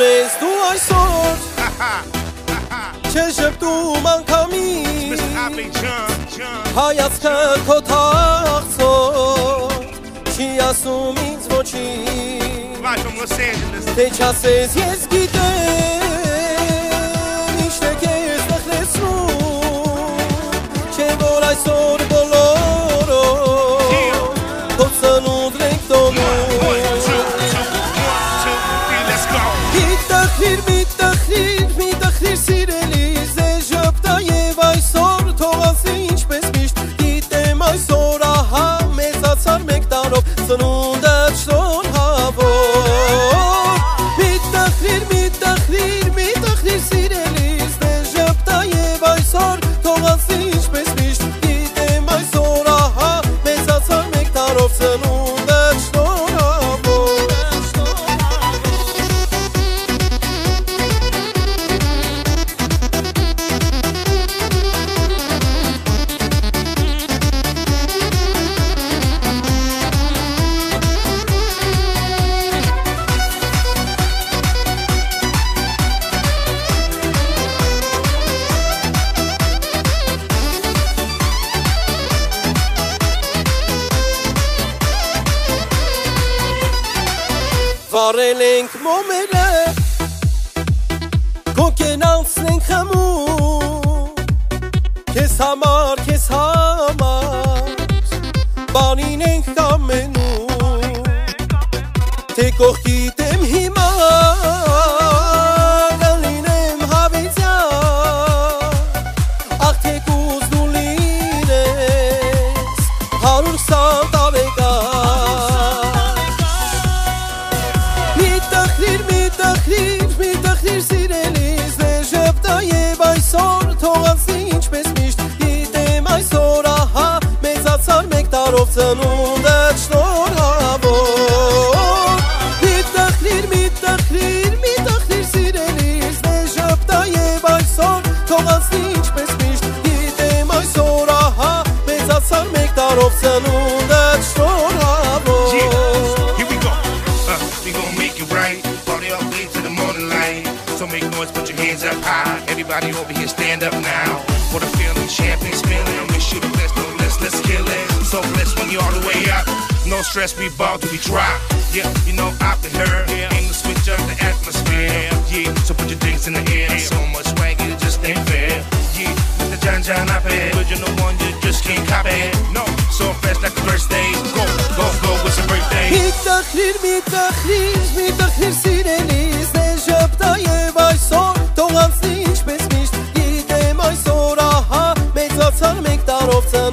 մեզ դու այսօր Չես ժպտում անգամից Հայացքը քո թախծոր Չի ասում ինձ ոչինչ Թե չասես ես գիտեմ Ինչն է քեզ նխրեցնում Չէ որ այսօր բոլորով Քո ծնունդ ենք տոնում Մի տխրիր սիրելիս Ձեզ ժպտա և այսօր թողանցի ինչպես միշտ Գիտեմ այսօր ահա մեծացար մեկ տարով Ծնունդը շնորհավոր Մի տխրիր սիրելիս Ձեզ ժպտա և այսօր թողանցի ինչպես միշտ Գիտեմ այսօր ահա մեծացար մեկ տարով Ծնունդը շնորհավոր Վարել ենք մոմերը Կոկեն անցնենք խմում Քեզ համար Բանին ենք կամենում Թե կողքիդ եմ հիմա Կլինեմ հավիտյան Ախ թեկուզ դու լինես 120 տարեկան Մի տխրիր սիրելիս Ձեզ ժպտա և այսօր թողանցի ինչպես միշտ Գիտեմ այսօր ահա մեծացար մեկ տարով ծնունդը շնորհավոր Մի տխրիր սիրելիս Ձեզ ժպտա և այսօր թողանցի ինչպես միշտ Գիտեմ այսօր ահա մեծացար մեկ տարով ծնունդը շնորհավոր So make noise, put your hands up high. Everybody over here, stand up now. For the feeling, champagne spilling. Wish you the best, no less, let's kill it. So blessed when you all the way up. No stress, we ball till we drop. Yeah, you know, after her, aim to switch up the atmosphere. Yeah, so put your drinks in the air. So much swag, it just ain't fair. Yeah, the John up here. But you're the one, you just can't copy. No, so fresh like a birthday. Go, it's a birthday. Mi տխրիր սիրելիս Ձեզ ժպտա և այսօր թողանցի ինչպես միշտ Գիտեմ այսօր ահա մեծացար մեկ տարով